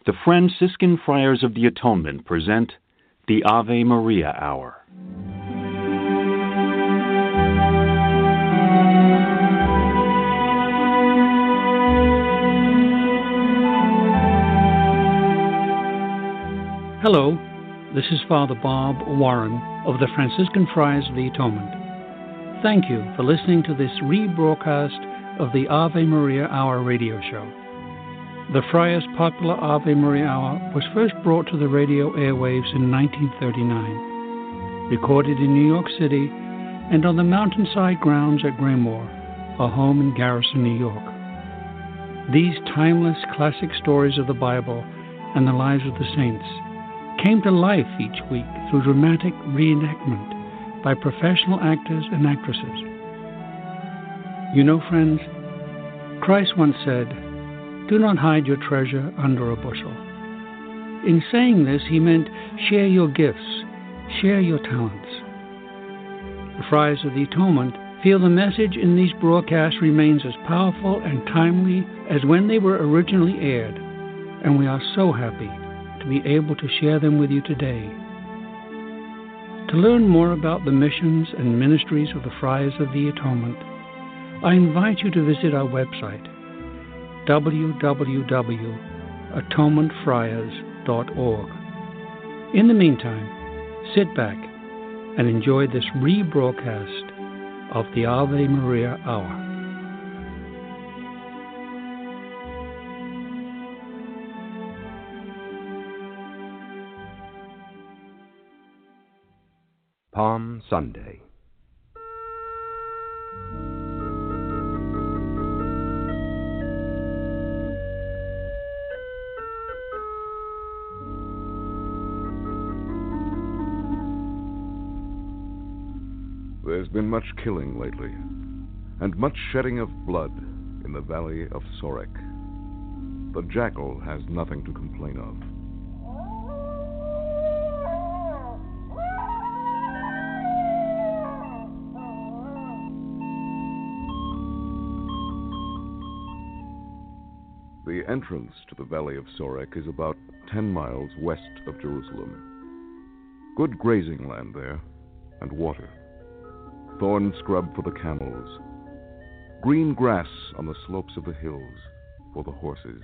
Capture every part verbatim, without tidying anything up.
The Franciscan Friars of the Atonement present the Ave Maria Hour. Hello, this is Father Bob Warren of the Franciscan Friars of the Atonement. Thank you for listening to this rebroadcast of the Ave Maria Hour radio show. The Friars' popular Ave Maria Hour was first brought to the radio airwaves in nineteen thirty-nine, recorded in New York City and on the mountainside grounds at Graymoor, a home in Garrison, New York. These timeless classic stories of the Bible and the lives of the saints came to life each week through dramatic reenactment by professional actors and actresses. You know, friends, Christ once said, "Do not hide your treasure under a bushel." In saying this, he meant share your gifts, share your talents. The Friars of the Atonement feel the message in these broadcasts remains as powerful and timely as when they were originally aired, and we are so happy to be able to share them with you today. To learn more about the missions and ministries of the Friars of the Atonement, I invite you to visit our website, w w w dot atonement friars dot org. In the meantime, sit back and enjoy this rebroadcast of the Ave Maria Hour. Palm Sunday. There's been much killing lately, and much shedding of blood in the valley of Sorek. The jackal has nothing to complain of. The entrance to the valley of Sorek is about ten miles west of Jerusalem. Good grazing land there, and water. Thorn scrub for the camels, green grass on the slopes of the hills for the horses.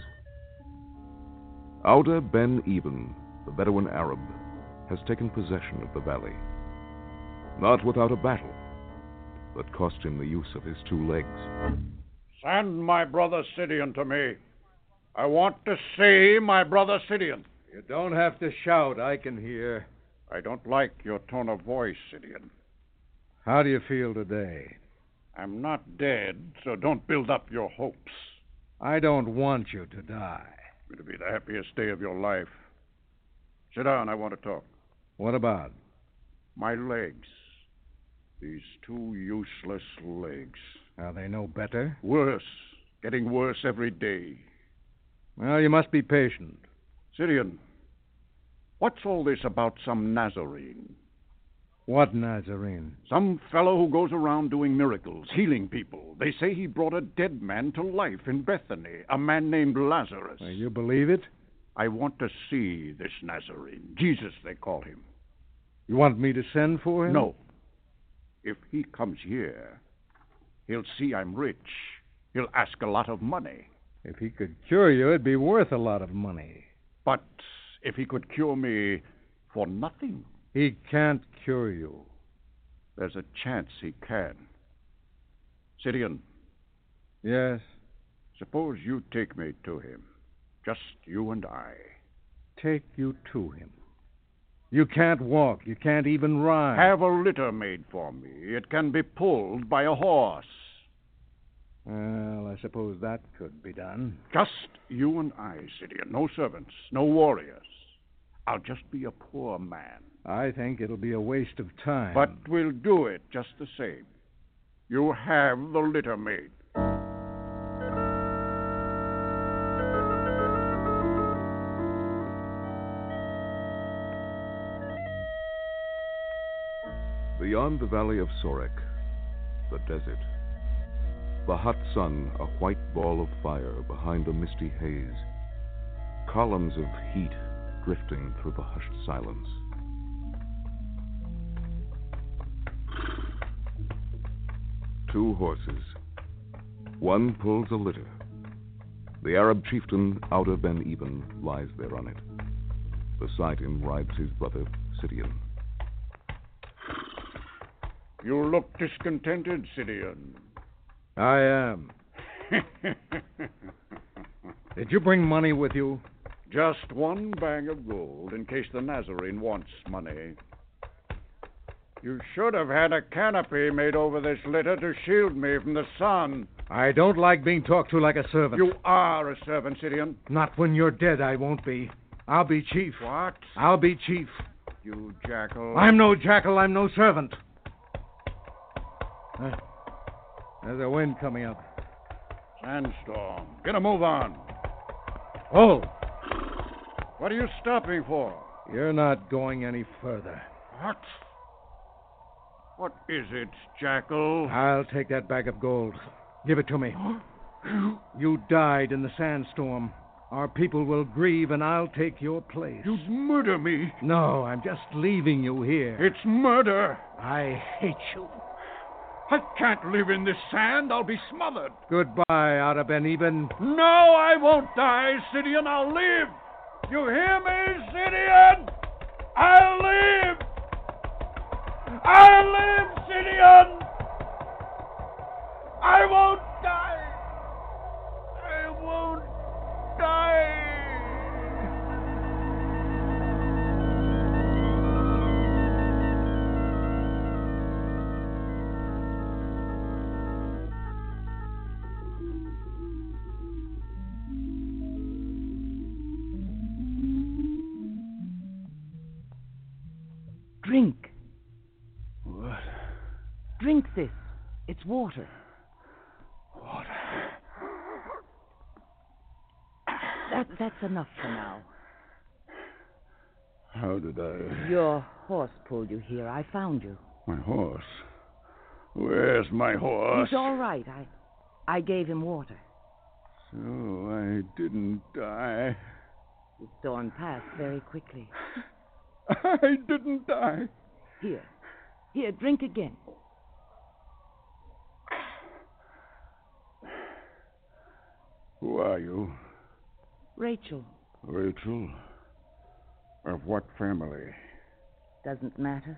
Auda Ben Eben, the Bedouin Arab, has taken possession of the valley. Not without a battle that cost him the use of his two legs. Send my brother Sidian to me. I want to see my brother Sidian. You don't have to shout. I can hear. I don't like your tone of voice, Sidian. How do you feel today? I'm not dead, so don't build up your hopes. I don't want you to die. It'll be the happiest day of your life. Sit down, I want to talk. What about? My legs. These two useless legs. Are they no better? Worse. Getting worse every day. Well, you must be patient. Sidian, what's all this about some Nazarene? What Nazarene? Some fellow who goes around doing miracles, healing people. They say he brought a dead man to life in Bethany, a man named Lazarus. Well, you believe it? I want to see this Nazarene. Jesus, they call him. You want me to send for him? No. If he comes here, he'll see I'm rich. He'll ask a lot of money. If he could cure you, it'd be worth a lot of money. But if he could cure me for nothing? He can't cure you. There's a chance he can. Sidian. Yes? Suppose you take me to him. Just you and I. Take you to him? You can't walk. You can't even ride. Have a litter made for me. It can be pulled by a horse. Well, I suppose that could be done. Just you and I, Sidian. No servants, no warriors. I'll just be a poor man. I think it'll be a waste of time. But we'll do it just the same. You have the litter made. Beyond the valley of Sorek, the desert. The hot sun, a white ball of fire behind a misty haze. columns of heat drifting through the hushed silence. Two horses. One pulls a litter. The Arab chieftain, Outer Ben Ibn, lies there on it. Beside him rides his brother, Sidian. You look discontented, Sidian. I am. Did you bring money with you? Just one bag of gold, in case the Nazarene wants money. You should have had a canopy made over this litter to shield me from the sun. I don't like being talked to like a servant. You are a servant, Sidian. Not when you're dead, I won't be. I'll be chief. What? I'll be chief. You jackal. I'm no jackal. I'm no servant. Uh, there's a wind coming up. Sandstorm. Get a move on. Oh! What are you stopping for? You're not going any further. What? What is it, jackal? I'll take that bag of gold. Give it to me. You died in the sandstorm. Our people will grieve, and I'll take your place. You'd murder me. No, I'm just leaving you here. It's murder. I hate you. I can't live in this sand. I'll be smothered. Goodbye, Outer Ben Ibn. No, I won't die, Sidian. I'll live. You hear me, Sidian? I'll live. I'll live, Sidian. I won't die. I won't die. Drink. What? Drink this. It's water. Water. That, that's enough for now. How did I... Your horse pulled you here. I found you. My horse? Where's my horse? He's all right. I, I gave him water. So I didn't die. The storm passed very quickly. I didn't die. Here. Here, drink again. Who are you? Rachel. Rachel? Of what family? Doesn't matter.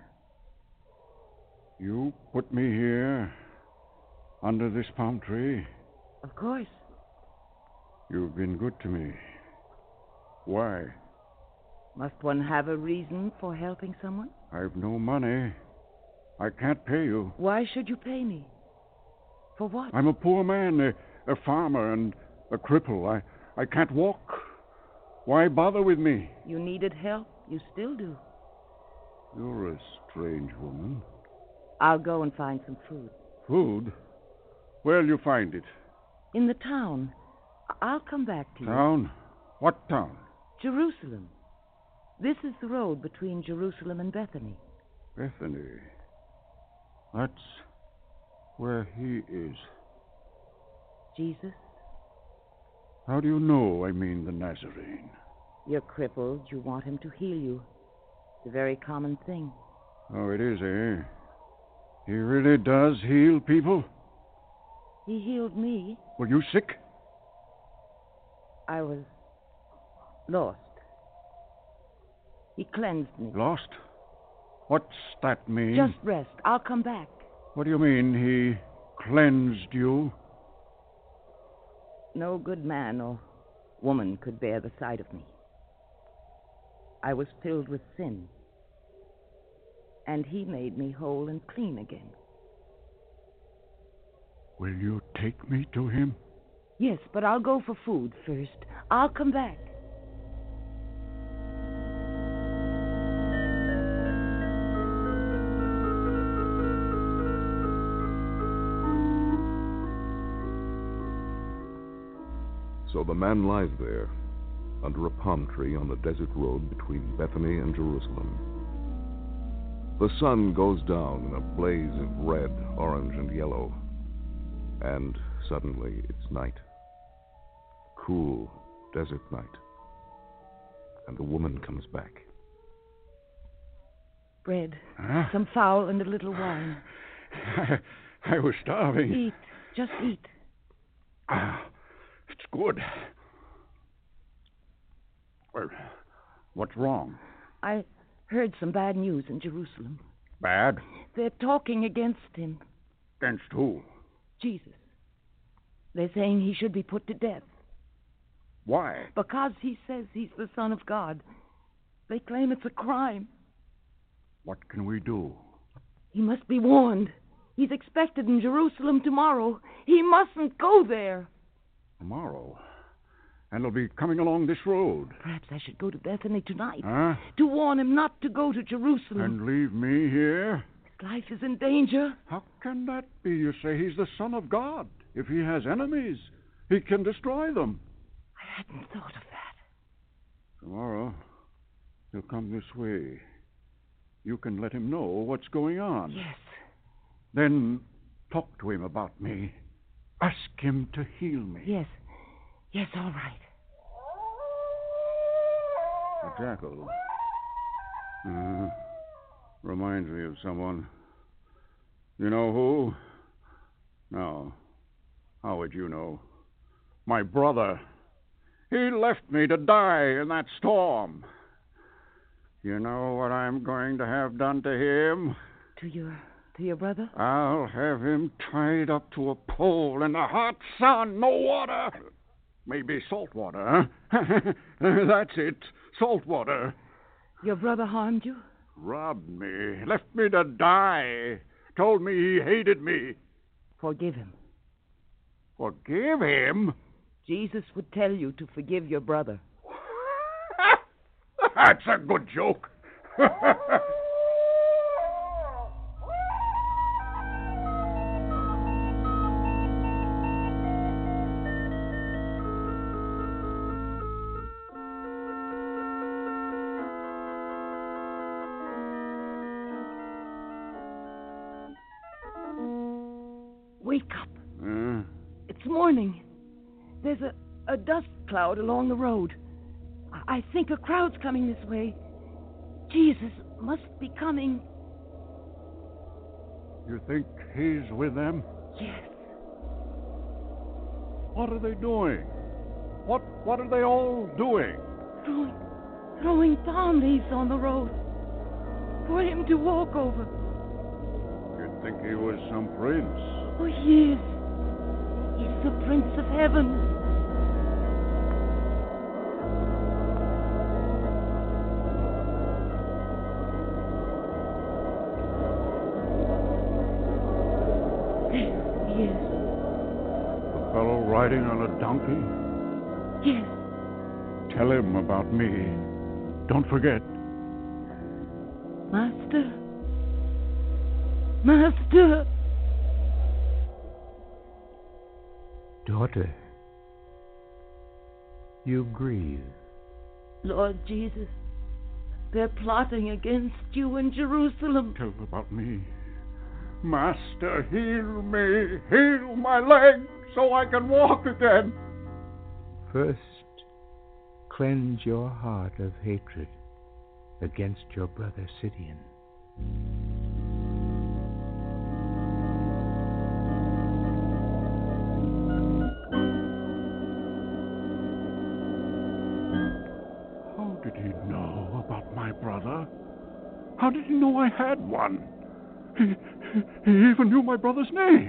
You put me here, under this palm tree? Of course. You've been good to me. Why? Must one have a reason for helping someone? I've no money. I can't pay you. Why should you pay me? For what? I'm a poor man, a, a farmer, and a cripple. I, I can't walk. Why bother with me? You needed help. You still do. You're a strange woman. I'll go and find some food. Food? Where'll you find it? In the town. I'll come back to you. Town? What town? Jerusalem. This is the road between Jerusalem and Bethany. Bethany. That's where he is. Jesus? How do you know I mean the Nazarene? You're crippled. You want him to heal you. It's a very common thing. Oh, it is, eh? He really does heal people? He healed me. Were you sick? I was lost. He cleansed me. Lost? What's that mean? Just rest. I'll come back. What do you mean, he cleansed you? No good man or woman could bear the sight of me. I was filled with sin. And he made me whole and clean again. Will you take me to him? Yes, but I'll go for food first. I'll come back. So the man lies there, under a palm tree on the desert road between Bethany and Jerusalem. The sun goes down in a blaze of red, orange, and yellow. And suddenly it's night. Cool desert night. and the woman comes back. Bread, Huh? some fowl, and a little wine. I, I was starving. Eat. Just eat. Ah, it's good. Well, what's wrong? I heard some bad news in Jerusalem. Bad? They're talking against him. Against who? Jesus. They're saying he should be put to death. Why? Because he says he's the Son of God. They claim it's a crime. What can we do? He must be warned. He's expected in Jerusalem tomorrow. He mustn't go there. Tomorrow? And he'll be coming along this road. Perhaps I should go to Bethany tonight. Huh? To warn him not to go to Jerusalem. And leave me here? His life is in danger. How can that be? You say he's the Son of God. If he has enemies, he can destroy them. I hadn't thought of that. Tomorrow, he'll come this way. You can let him know what's going on. Yes. Then talk to him about me. Ask him to heal me. Yes. Yes, all right. The jackal. Uh, reminds me of someone. You know who? No. How would you know? My brother. He left me to die in that storm. You know what I'm going to have done to him? To your to your brother? I'll have him tied up to a pole in the hot sun, no water. Maybe salt water, huh? That's it, salt water. Your brother harmed you? Robbed me, left me to die, told me he hated me. Forgive him. Forgive him? Jesus would tell you to forgive your brother. That's a good joke. Wake up. Uh, It's morning. There's a, a dust cloud along the road. I, I think a crowd's coming this way. Jesus must be coming. you think he's with them? Yes. What are they doing? What what are they all doing? Throwing, throwing palm leaves on the road for him to walk over. You'd think he was some prince. Oh, he is. He's the Prince of Heaven. There he is. The fellow riding on a donkey? Yes. Tell him about me. Don't forget. Master. Master. Daughter, you grieve. Lord Jesus, they're plotting against you in Jerusalem. Tell him about me. Master, heal me. Heal my leg so I can walk again. First, cleanse your heart of hatred against your brother Sidian. How did he know about my brother? How did he know I had one? He, he even knew my brother's name.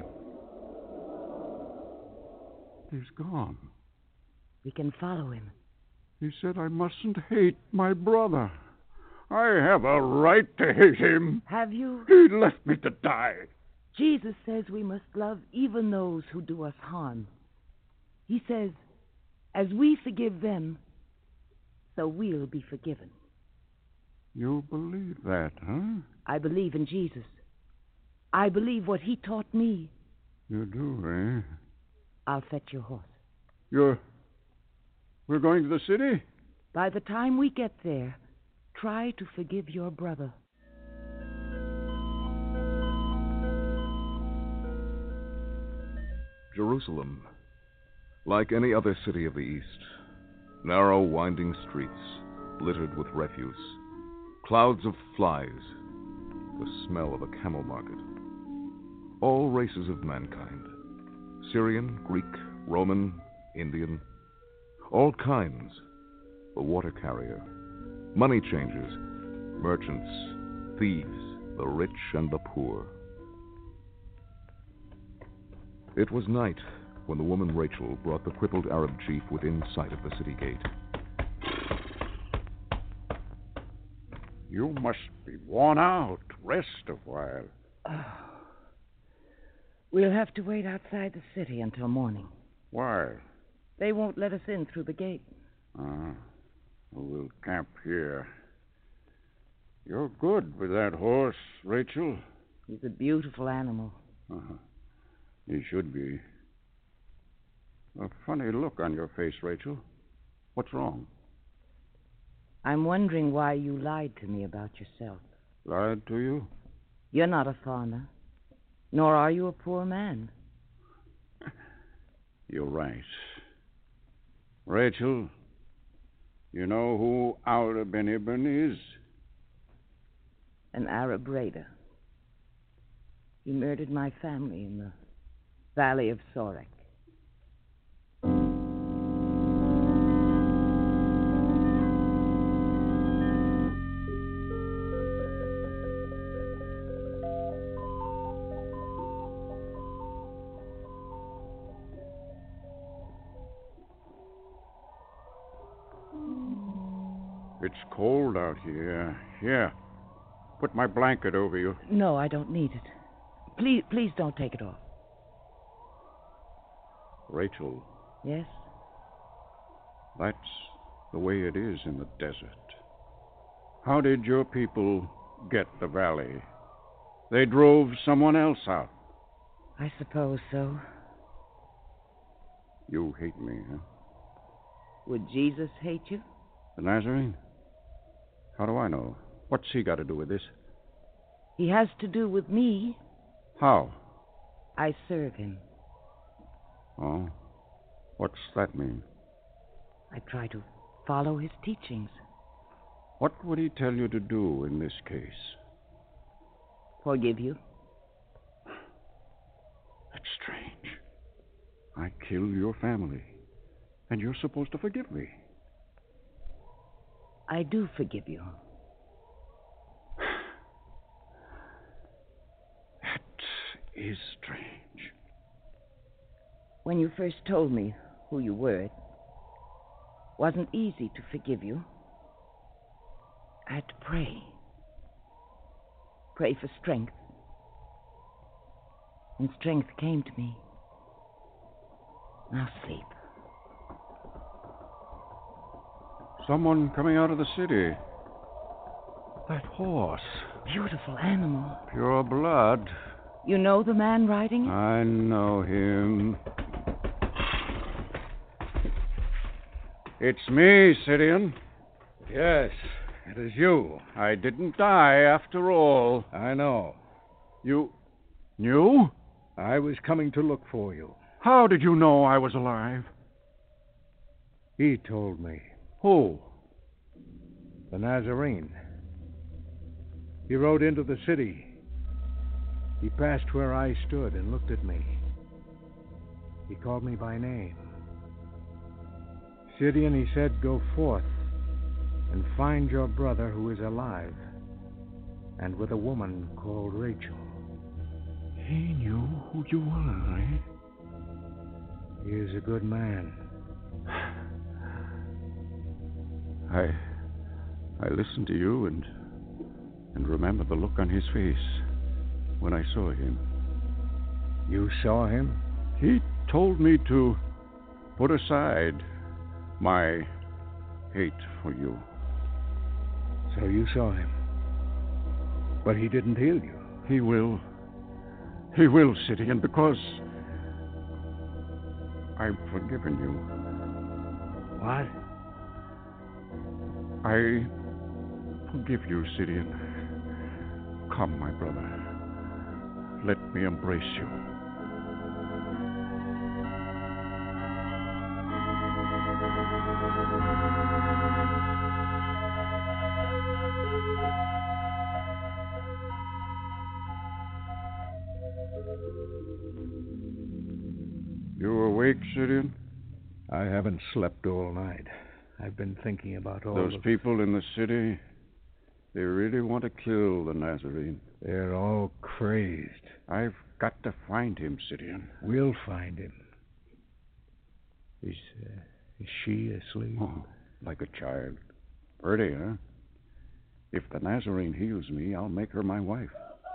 He's gone. We can follow him. He said I mustn't hate my brother. I have a right to hate him. Have you? He left me to die. Jesus says we must love even those who do us harm. He says, as we forgive them, so we'll be forgiven. You believe that, huh? I believe in Jesus. I believe what he taught me. You do, eh? I'll fetch your horse. You're... We're going to the city? By the time we get there, try to forgive your brother. Jerusalem, like any other city of the East, narrow, winding streets, littered with refuse, clouds of flies, the smell of a camel market. All races of mankind, Syrian, Greek, Roman, Indian, all kinds, the water carrier, money changers, merchants, thieves, the rich and the poor. It was night when the woman Rachel brought the crippled Arab chief within sight of the city gate. You must be worn out. Rest a while. Oh. We'll have to wait outside the city until morning. Why? They won't let us in through the gate. Ah, we'll camp here. You're good with that horse, Rachel. He's a beautiful animal. Uh-huh. He should be. A funny look on your face, Rachel. What's wrong? I'm wondering why you lied to me about yourself. Lied to you? You're not a farmer, nor are you a poor man. You're right. Rachel, you know who Aura Ben Ibn is? An Arab raider. He murdered my family in the valley of Sorek. It's cold out here. Here, put my blanket over you. No, I don't need it. Please, please don't take it off. Rachel. Yes? That's the way it is in the desert. How did your people get the valley? They drove someone else out. I suppose so. You hate me, huh? Would Jesus hate you? The Nazarene? How do I know? What's he got to do with this? He has to do with me. How? I serve him. Oh? What's that mean? I try to follow his teachings. What would he tell you to do in this case? Forgive you. That's strange. I killed your family, and you're supposed to forgive me. I do forgive you. That is strange. When you first told me who you were, it wasn't easy to forgive you. I had to pray. Pray for strength. And strength came to me. Now sleep. Someone coming out of the city. That horse. Beautiful animal. Pure blood. You know the man riding it? I know him. It's me, Sidian. Yes, it is you. I didn't die after all. I know. You knew? I was coming to look for you. How did you know I was alive? He told me. Who? The Nazarene. He rode into the city. He passed where I stood and looked at me. He called me by name. Sidian, he said, go forth and find your brother who is alive and with a woman called Rachel. He knew who you were, eh? He is a good man. I I listened to you and and remember the look on his face when I saw him. You saw him? He told me to put aside my hate for you. So you saw him. But he didn't heal you. He will. He will, Sidian, because I've forgiven you. What? I forgive you, Sidian. Come, my brother. Let me embrace you. awake, Sidian? I haven't slept all night. I've been thinking about all Those the... people in the city, they really want to kill the Nazarene. They're all crazed. I've got to find him, Sidian. We'll find him. Is, uh, is she asleep? Oh, like a child. Pretty, huh? If the Nazarene heals me, I'll make her my wife.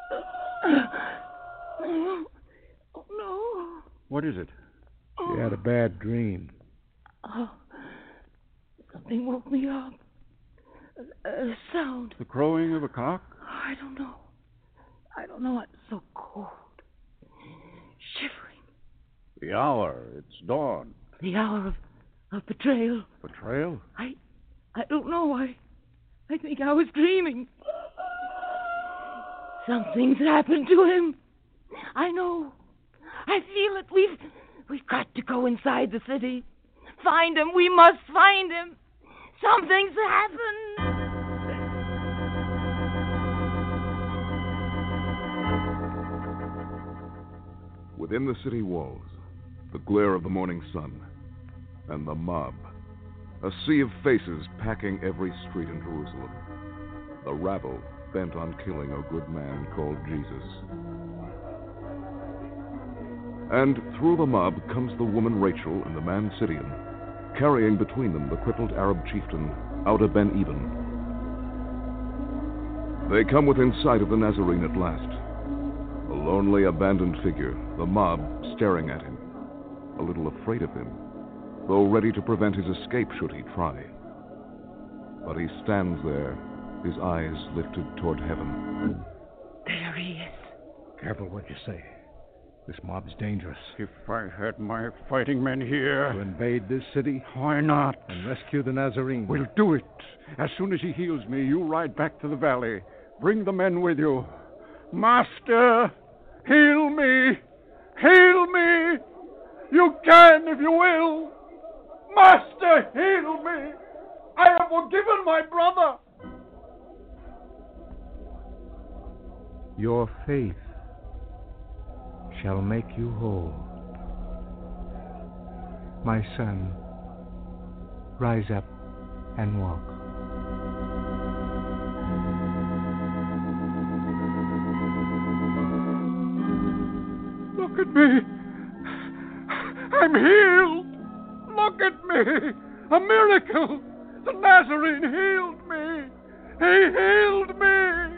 Oh, no. What is it? She had a bad dream. Oh, something woke me up. A, a sound. The crowing of a cock? I don't know. I don't know. It's so cold. Shivering. The hour. It's dawn. The hour of, of betrayal. Betrayal? I I don't know. I I think I was dreaming. Something's happened to him. I know. I feel it. We've we've got to go inside the city. Find him. We must find him. Something's happened. Within the city walls, the glare of the morning sun, and the mob, a sea of faces packing every street in Jerusalem. The rabble bent on killing a good man called Jesus. And through the mob comes the woman Rachel and the man Sidian, carrying between them the crippled Arab chieftain, Auda ben Eben. They come within sight of the Nazarene at last. A lonely, abandoned figure, the mob staring at him, a little afraid of him, though ready to prevent his escape should he try. But he stands there, his eyes lifted toward heaven. There he is. Careful what you say. This mob's dangerous. If I had my fighting men here... To invade this city? Why not? And rescue the Nazarene? We'll do it. As soon as he heals me, you ride back to the valley. Bring the men with you. Master, heal me. Heal me. You can if you will. Master, heal me. I have forgiven my brother. Your faith shall make you whole. My son, rise up and walk. Look at me. I'm healed. Look at me. A miracle. The Nazarene healed me. He healed me.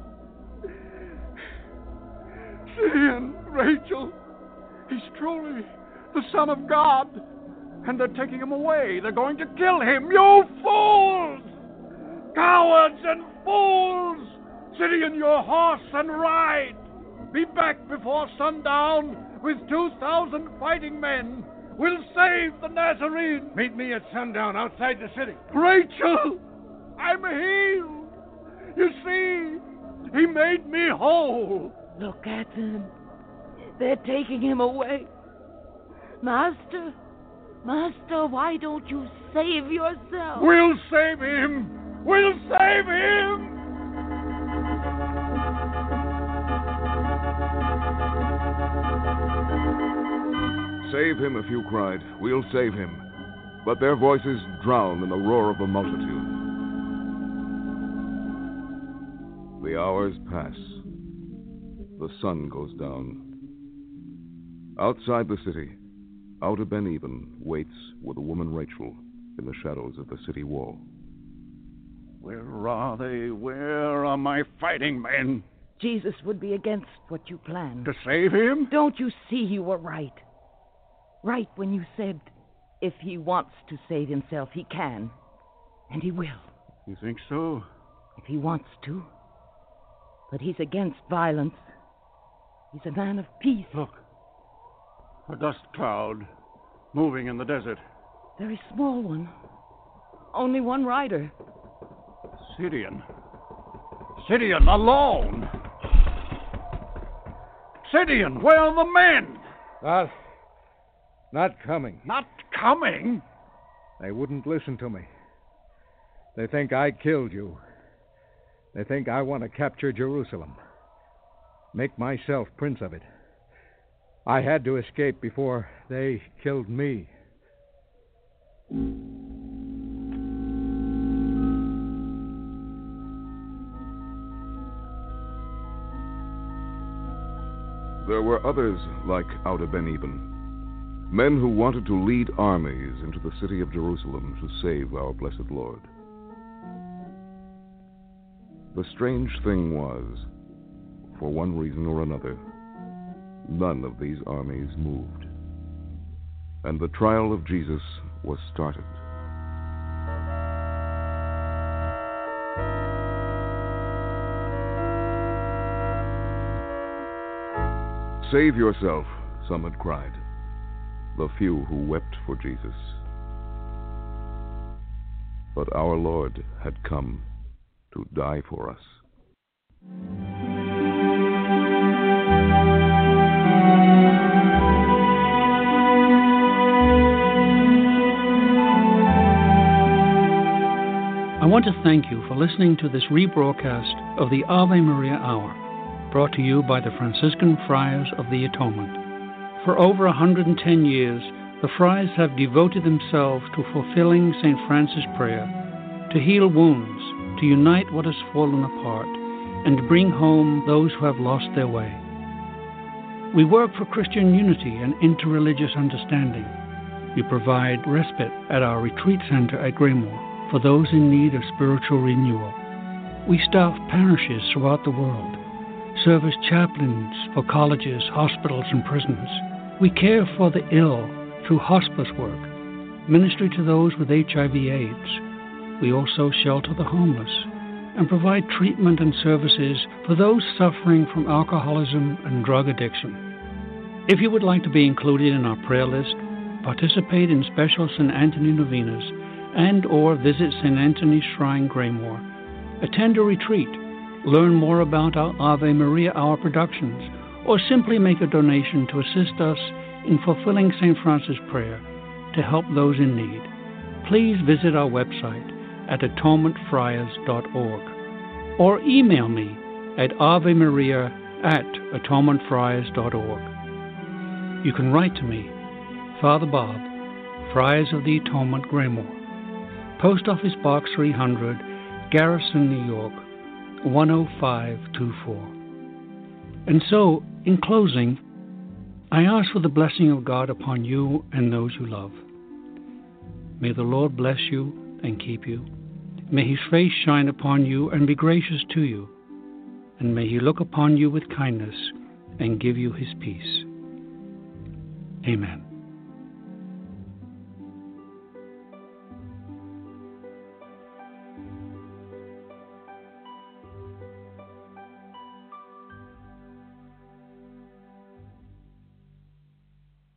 Sidian, Rachel, he's truly the Son of God. And they're taking him away. They're going to kill him. You fools! Cowards and fools! Sidian, your horse and ride. Be back before sundown with two thousand fighting men. We'll save the Nazarene. Meet me at sundown outside the city. Rachel, I'm healed. You see, he made me whole. Look at them. They're taking him away. Master, Master, why don't you save yourself? We'll save him. We'll save him. Save him, a few cried. We'll save him. But their voices drowned in the roar of the multitude. The hours pass. The sun goes down. Outside the city, Auda ben Eben waits with the woman Rachel in the shadows of the city wall. Where are they? Where are my fighting men? Jesus would be against what you planned. To save him? Don't you see you were right? Right when you said, if he wants to save himself, he can. And he will. You think so? If he wants to. But he's against violence. He's a man of peace. Look. A dust cloud moving in the desert. Very small one. Only one rider. Sidian. Sidian, alone. Sidian, where are the men? Not, not coming. Not coming? They wouldn't listen to me. They think I killed you. They think I want to capture Jerusalem. Make myself prince of it. I had to escape before they killed me. There were others like Ouda Ben Eben, men who wanted to lead armies into the city of Jerusalem to save our blessed Lord. The strange thing was, for one reason or another, none of these armies moved, and the trial of Jesus was started. Save yourself, some had cried, the few who wept for Jesus. But our Lord had come to die for us. I want to thank you for listening to this rebroadcast of the Ave Maria Hour, brought to you by the Franciscan Friars of the Atonement. For over one hundred ten years, the Friars have devoted themselves to fulfilling Saint Francis' prayer, to heal wounds, to unite what has fallen apart, and to bring home those who have lost their way. We work for Christian unity and interreligious understanding. We provide respite at our retreat center at Greymoor for those in need of spiritual renewal. We staff parishes throughout the world, serve as chaplains for colleges, hospitals, and prisons. We care for the ill through hospice work, ministry to those with H I V AIDS. We also shelter the homeless and provide treatment and services for those suffering from alcoholism and drug addiction. If you would like to be included in our prayer list, participate in special Saint Anthony novenas, and or visit Saint Anthony's Shrine, Greymoor, attend a retreat, learn more about our Ave Maria Hour productions, or simply make a donation to assist us in fulfilling Saint Francis' prayer to help those in need, please visit our website at atonement friars dot org or email me at avemaria at atonement friars dot org. You can write to me, Father Bob, Friars of the Atonement, Greymoor, Post Office Box three hundred, Garrison, New York, one oh five two four. And so, in closing, I ask for the blessing of God upon you and those you love. May the Lord bless you and keep you. May his face shine upon you and be gracious to you. And may he look upon you with kindness and give you his peace. Amen.